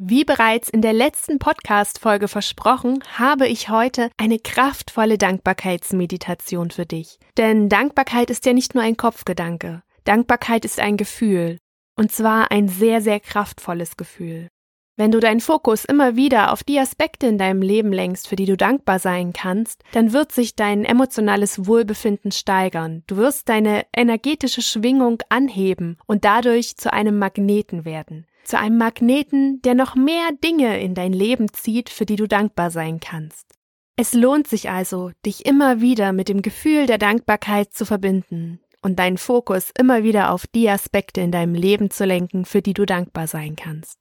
Wie bereits in der letzten Podcast-Folge versprochen, habe ich heute eine kraftvolle Dankbarkeitsmeditation für dich. Denn Dankbarkeit ist ja nicht nur ein Kopfgedanke. Dankbarkeit ist ein Gefühl. Und zwar ein sehr, sehr kraftvolles Gefühl. Wenn du deinen Fokus immer wieder auf die Aspekte in deinem Leben lenkst, für die du dankbar sein kannst, dann wird sich dein emotionales Wohlbefinden steigern. Du wirst deine energetische Schwingung anheben und dadurch zu einem Magneten werden. Zu einem Magneten, der noch mehr Dinge in dein Leben zieht, für die du dankbar sein kannst. Es lohnt sich also, dich immer wieder mit dem Gefühl der Dankbarkeit zu verbinden und deinen Fokus immer wieder auf die Aspekte in deinem Leben zu lenken, für die du dankbar sein kannst.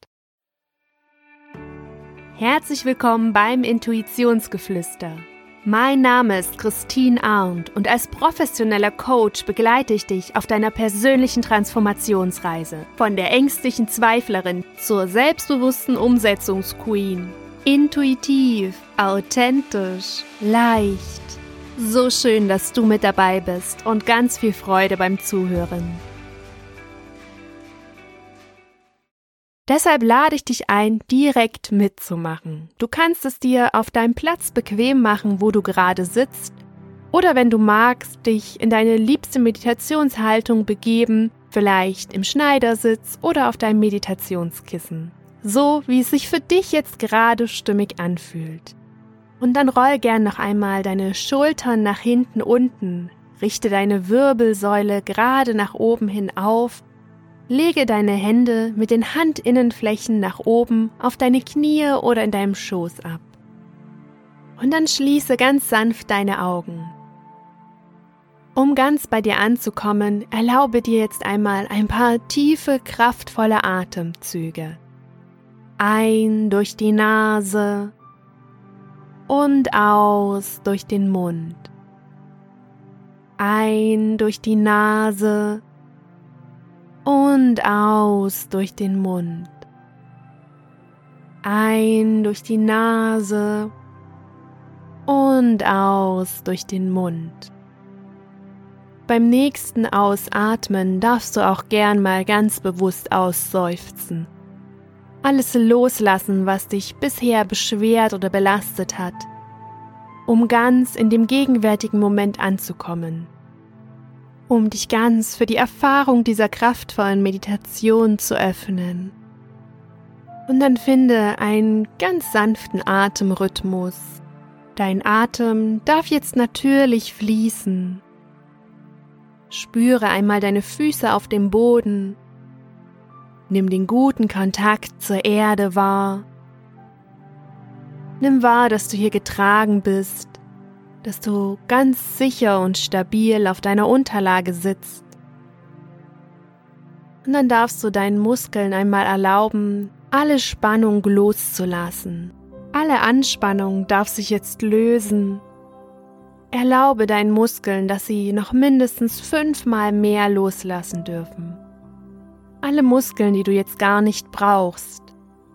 Herzlich willkommen beim Intuitionsgeflüster. Mein Name ist Christine Arndt und als professioneller Coach begleite ich dich auf deiner persönlichen Transformationsreise. Von der ängstlichen Zweiflerin zur selbstbewussten Umsetzungsqueen. Intuitiv, authentisch, leicht. So schön, dass du mit dabei bist und ganz viel Freude beim Zuhören. Deshalb lade ich dich ein, direkt mitzumachen. Du kannst es dir auf deinem Platz bequem machen, wo du gerade sitzt, oder wenn du magst, dich in deine liebste Meditationshaltung begeben, vielleicht im Schneidersitz oder auf deinem Meditationskissen. So, wie es sich für dich jetzt gerade stimmig anfühlt. Und dann roll gern noch einmal deine Schultern nach hinten unten, richte deine Wirbelsäule gerade nach oben hin auf. Lege deine Hände mit den Handinnenflächen nach oben auf deine Knie oder in deinem Schoß ab. Und dann schließe ganz sanft deine Augen. Um ganz bei dir anzukommen, erlaube dir jetzt einmal ein paar tiefe, kraftvolle Atemzüge. Ein durch die Nase und aus durch den Mund. Ein durch die Nase und aus durch den Mund. Ein durch die Nase und aus durch den Mund. Beim nächsten Ausatmen darfst du auch gern mal ganz bewusst ausseufzen. Alles loslassen, was dich bisher beschwert oder belastet hat, um ganz in dem gegenwärtigen Moment anzukommen. Um dich ganz für die Erfahrung dieser kraftvollen Meditation zu öffnen. Und dann finde einen ganz sanften Atemrhythmus. Dein Atem darf jetzt natürlich fließen. Spüre einmal deine Füße auf dem Boden. Nimm den guten Kontakt zur Erde wahr. Nimm wahr, dass du hier getragen bist, dass du ganz sicher und stabil auf deiner Unterlage sitzt. Und dann darfst du deinen Muskeln einmal erlauben, alle Spannung loszulassen. Alle Anspannung darf sich jetzt lösen. Erlaube deinen Muskeln, dass sie noch mindestens 5-mal mehr loslassen dürfen. Alle Muskeln, die du jetzt gar nicht brauchst.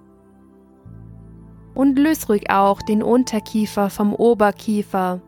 Und löse ruhig auch den Unterkiefer vom Oberkiefer.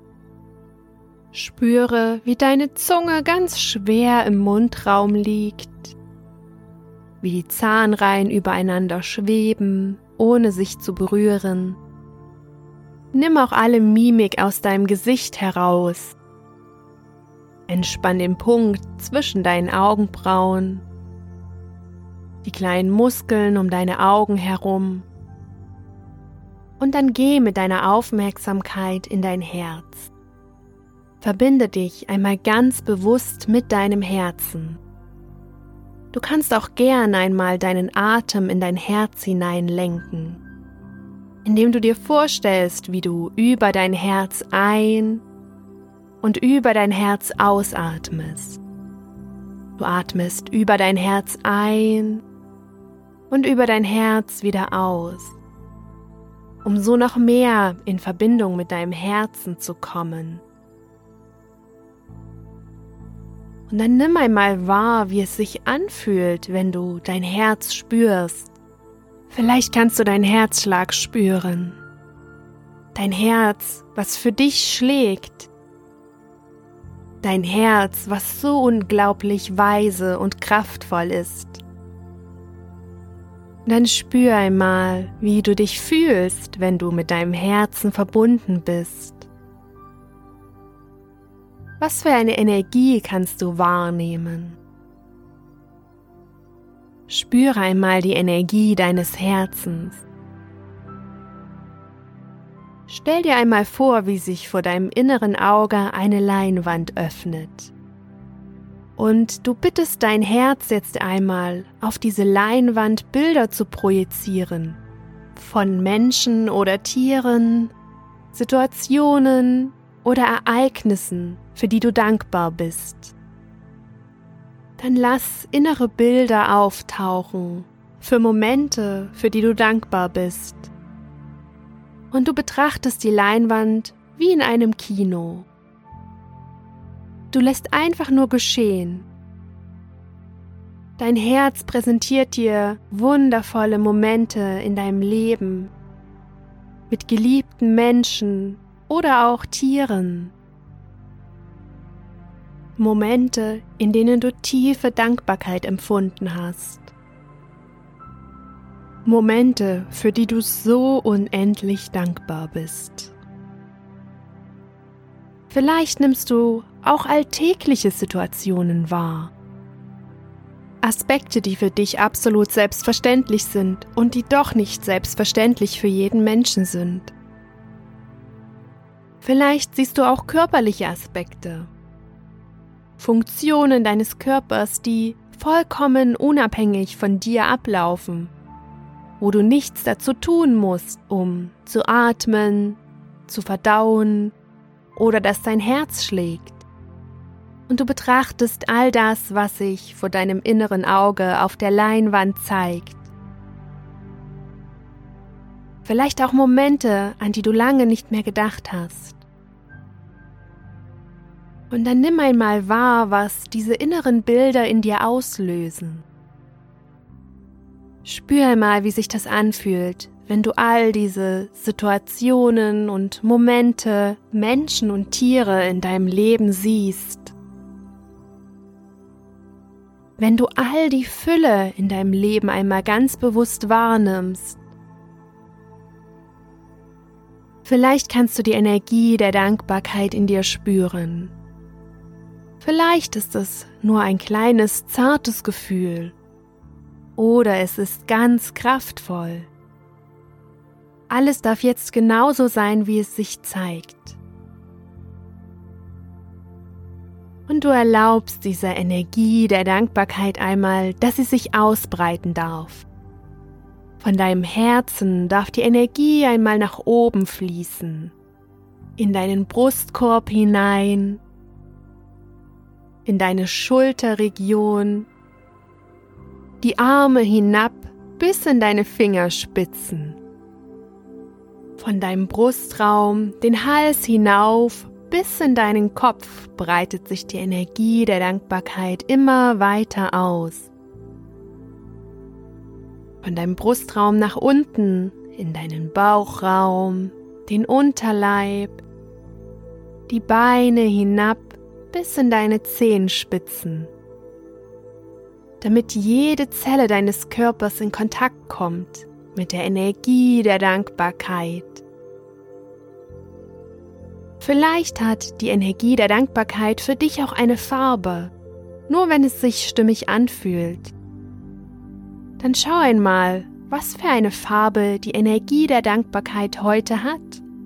Spüre, wie deine Zunge ganz schwer im Mundraum liegt, wie die Zahnreihen übereinander schweben, ohne sich zu berühren. Nimm auch alle Mimik aus deinem Gesicht heraus. Entspann den Punkt zwischen deinen Augenbrauen, die kleinen Muskeln um deine Augen herum. Und dann geh mit deiner Aufmerksamkeit in dein Herz. Verbinde dich einmal ganz bewusst mit deinem Herzen. Du kannst auch gern einmal deinen Atem in dein Herz hinein lenken, indem du dir vorstellst, wie du über dein Herz ein- und über dein Herz ausatmest. Du atmest über dein Herz ein und über dein Herz wieder aus, um so noch mehr in Verbindung mit deinem Herzen zu kommen. Und dann nimm einmal wahr, wie es sich anfühlt, wenn du dein Herz spürst. Vielleicht kannst du deinen Herzschlag spüren. Dein Herz, was für dich schlägt. Dein Herz, was so unglaublich weise und kraftvoll ist. Dann spür einmal, wie du dich fühlst, wenn du mit deinem Herzen verbunden bist. Was für eine Energie kannst du wahrnehmen? Spüre einmal die Energie deines Herzens. Stell dir einmal vor, wie sich vor deinem inneren Auge eine Leinwand öffnet. Und du bittest dein Herz jetzt einmal, auf diese Leinwand Bilder zu projizieren. Von Menschen oder Tieren, Situationen oder Ereignissen, für die du dankbar bist. Dann lass innere Bilder auftauchen, für Momente, für die du dankbar bist. Und du betrachtest die Leinwand wie in einem Kino. Du lässt einfach nur geschehen. Dein Herz präsentiert dir wundervolle Momente in deinem Leben mit geliebten Menschen oder auch Tieren. Momente, in denen du tiefe Dankbarkeit empfunden hast. Momente, für die du so unendlich dankbar bist. Vielleicht nimmst du auch alltägliche Situationen wahr. Aspekte, die für dich absolut selbstverständlich sind und die doch nicht selbstverständlich für jeden Menschen sind. Vielleicht siehst du auch körperliche Aspekte. Funktionen deines Körpers, die vollkommen unabhängig von dir ablaufen, wo du nichts dazu tun musst, um zu atmen, zu verdauen oder dass dein Herz schlägt. Und du betrachtest all das, was sich vor deinem inneren Auge auf der Leinwand zeigt. Vielleicht auch Momente, an die du lange nicht mehr gedacht hast. Und dann nimm einmal wahr, was diese inneren Bilder in dir auslösen. Spür einmal, wie sich das anfühlt, wenn du all diese Situationen und Momente, Menschen und Tiere in deinem Leben siehst. Wenn du all die Fülle in deinem Leben einmal ganz bewusst wahrnimmst. Vielleicht kannst du die Energie der Dankbarkeit in dir spüren. Vielleicht ist es nur ein kleines, zartes Gefühl oder es ist ganz kraftvoll. Alles darf jetzt genauso sein, wie es sich zeigt. Und du erlaubst dieser Energie der Dankbarkeit einmal, dass sie sich ausbreiten darf. Von deinem Herzen darf die Energie einmal nach oben fließen, in deinen Brustkorb hinein, in deine Schulterregion, die Arme hinab bis in deine Fingerspitzen. Von deinem Brustraum, den Hals hinauf bis in deinen Kopf breitet sich die Energie der Dankbarkeit immer weiter aus. Von deinem Brustraum nach unten in deinen Bauchraum, den Unterleib, die Beine hinab bis in deine Zehenspitzen, damit jede Zelle deines Körpers in Kontakt kommt mit der Energie der Dankbarkeit. Vielleicht hat die Energie der Dankbarkeit für dich auch eine Farbe, nur wenn es sich stimmig anfühlt. Dann schau einmal, was für eine Farbe die Energie der Dankbarkeit heute hat.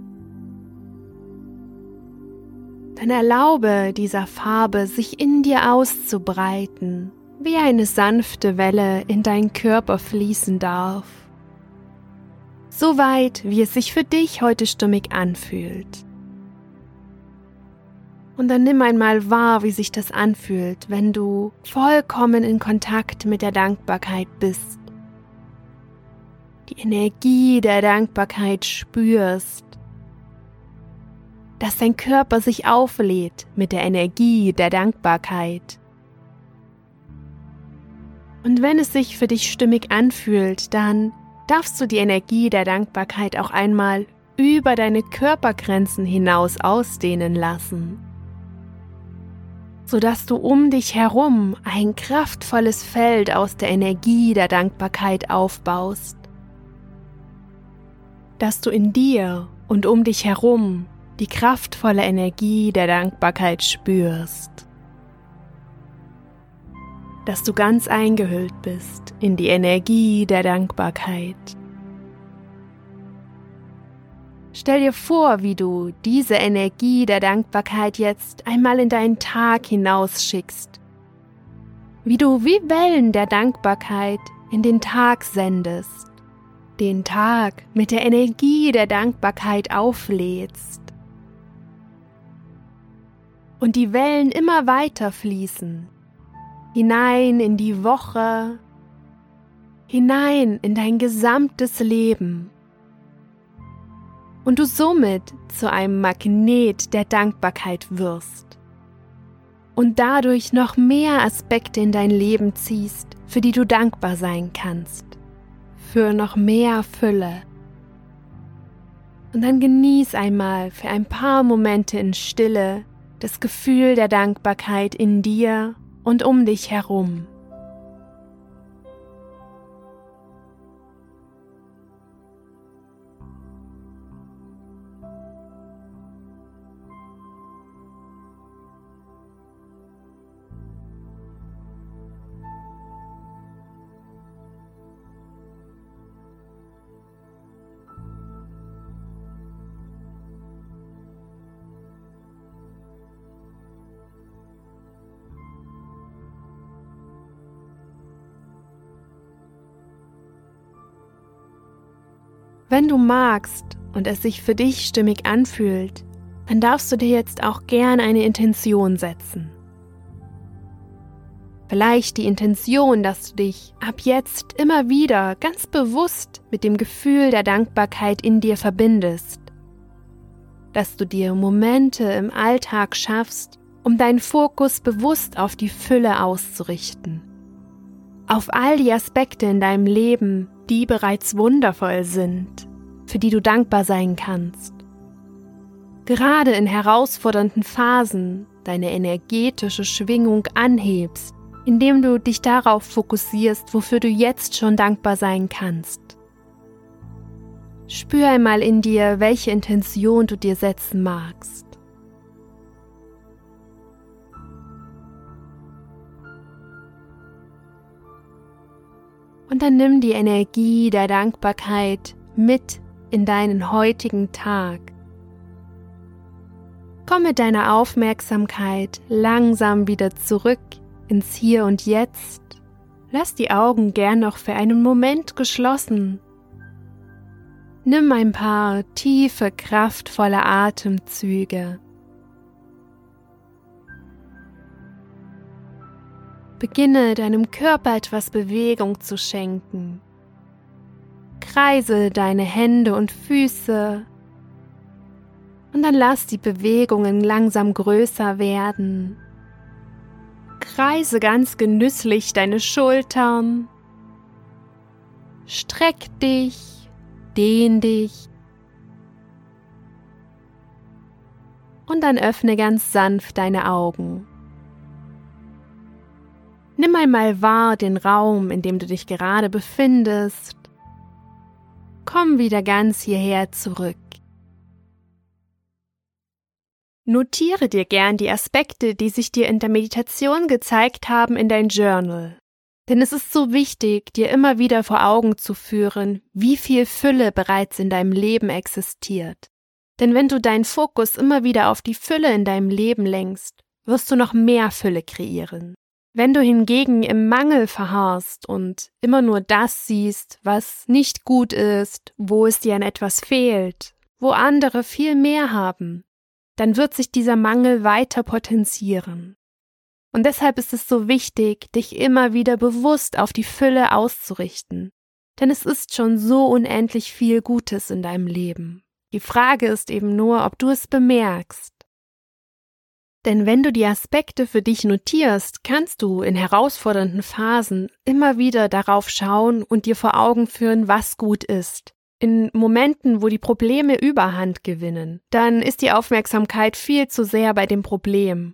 Dann erlaube dieser Farbe, sich in dir auszubreiten, wie eine sanfte Welle in deinen Körper fließen darf. So weit, wie es sich für dich heute stimmig anfühlt. Und dann nimm einmal wahr, wie sich das anfühlt, wenn du vollkommen in Kontakt mit der Dankbarkeit bist. Die Energie der Dankbarkeit spürst, dass dein Körper sich auflädt mit der Energie der Dankbarkeit. Und wenn es sich für dich stimmig anfühlt, dann darfst du die Energie der Dankbarkeit auch einmal über deine Körpergrenzen hinaus ausdehnen lassen. sodass du um dich herum ein kraftvolles Feld aus der Energie der Dankbarkeit aufbaust. Dass du in dir und um dich herum die kraftvolle Energie der Dankbarkeit spürst. Dass du ganz eingehüllt bist in die Energie der Dankbarkeit. Stell dir vor, wie du diese Energie der Dankbarkeit jetzt einmal in deinen Tag hinausschickst. Wie du wie Wellen der Dankbarkeit in den Tag sendest. Den Tag mit der Energie der Dankbarkeit auflädst. Und die Wellen immer weiter fließen. Hinein in die Woche, hinein in dein gesamtes Leben. Und du somit zu einem Magnet der Dankbarkeit wirst. Und dadurch noch mehr Aspekte in dein Leben ziehst, für die du dankbar sein kannst. Für noch mehr Fülle. Und dann genieß einmal für ein paar Momente in Stille das Gefühl der Dankbarkeit in dir und um dich herum. Wenn du magst und es sich für dich stimmig anfühlt, dann darfst du dir jetzt auch gern eine Intention setzen. Vielleicht die Intention, dass du dich ab jetzt immer wieder ganz bewusst mit dem Gefühl der Dankbarkeit in dir verbindest. Dass du dir Momente im Alltag schaffst, um deinen Fokus bewusst auf die Fülle auszurichten. Auf all die Aspekte in deinem Leben, die bereits wundervoll sind, für die du dankbar sein kannst. Gerade in herausfordernden Phasen deine energetische Schwingung anhebst, indem du dich darauf fokussierst, wofür du jetzt schon dankbar sein kannst. Spür einmal in dir, welche Intention du dir setzen magst. Und dann nimm die Energie der Dankbarkeit mit in deinen heutigen Tag. Komm mit deiner Aufmerksamkeit langsam wieder zurück ins Hier und Jetzt. Lass die Augen gern noch für einen Moment geschlossen. Nimm ein paar tiefe, kraftvolle Atemzüge. Beginne deinem Körper etwas Bewegung zu schenken. Kreise deine Hände und Füße und dann lass die Bewegungen langsam größer werden. Kreise ganz genüsslich deine Schultern. Streck dich, dehn dich und dann öffne ganz sanft deine Augen. Nimm einmal wahr den Raum, in dem du dich gerade befindest. Komm wieder ganz hierher zurück. Notiere dir gern die Aspekte, die sich dir in der Meditation gezeigt haben, in dein Journal. Denn es ist so wichtig, dir immer wieder vor Augen zu führen, wie viel Fülle bereits in deinem Leben existiert. Denn wenn du deinen Fokus immer wieder auf die Fülle in deinem Leben lenkst, wirst du noch mehr Fülle kreieren. Wenn du hingegen im Mangel verharrst und immer nur das siehst, was nicht gut ist, wo es dir an etwas fehlt, wo andere viel mehr haben, dann wird sich dieser Mangel weiter potenzieren. Und deshalb ist es so wichtig, dich immer wieder bewusst auf die Fülle auszurichten. Denn es ist schon so unendlich viel Gutes in deinem Leben. Die Frage ist eben nur, ob du es bemerkst. Denn wenn du die Aspekte für dich notierst, kannst du in herausfordernden Phasen immer wieder darauf schauen und dir vor Augen führen, was gut ist. In Momenten, wo die Probleme Überhand gewinnen, dann ist die Aufmerksamkeit viel zu sehr bei dem Problem.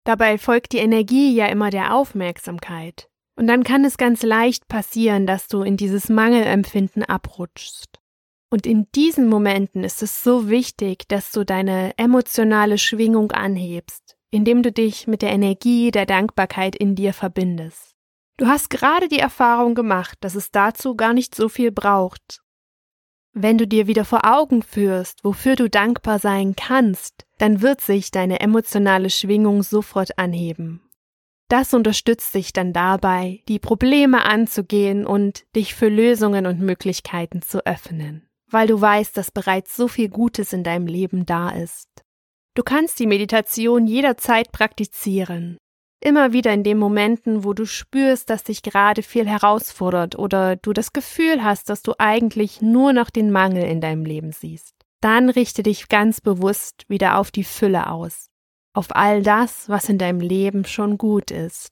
Dabei folgt die Energie ja immer der Aufmerksamkeit. Und dann kann es ganz leicht passieren, dass du in dieses Mangelempfinden abrutschst. Und in diesen Momenten ist es so wichtig, dass du deine emotionale Schwingung anhebst, indem du dich mit der Energie der Dankbarkeit in dir verbindest. Du hast gerade die Erfahrung gemacht, dass es dazu gar nicht so viel braucht. Wenn du dir wieder vor Augen führst, wofür du dankbar sein kannst, dann wird sich deine emotionale Schwingung sofort anheben. Das unterstützt dich dann dabei, die Probleme anzugehen und dich für Lösungen und Möglichkeiten zu öffnen, weil du weißt, dass bereits so viel Gutes in deinem Leben da ist. Du kannst die Meditation jederzeit praktizieren. Immer wieder in den Momenten, wo du spürst, dass dich gerade viel herausfordert oder du das Gefühl hast, dass du eigentlich nur noch den Mangel in deinem Leben siehst. Dann richte dich ganz bewusst wieder auf die Fülle aus, auf all das, was in deinem Leben schon gut ist.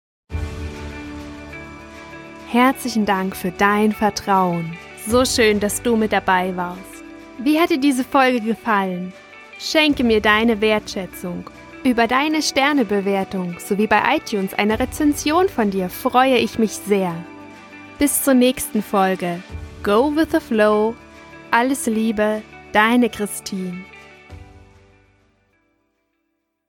Herzlichen Dank für dein Vertrauen. So schön, dass du mit dabei warst. Wie hat dir diese Folge gefallen? Schenke mir deine Wertschätzung. Über deine Sternebewertung sowie bei iTunes eine Rezension von dir freue ich mich sehr. Bis zur nächsten Folge. Go with the flow. Alles Liebe, deine Christine.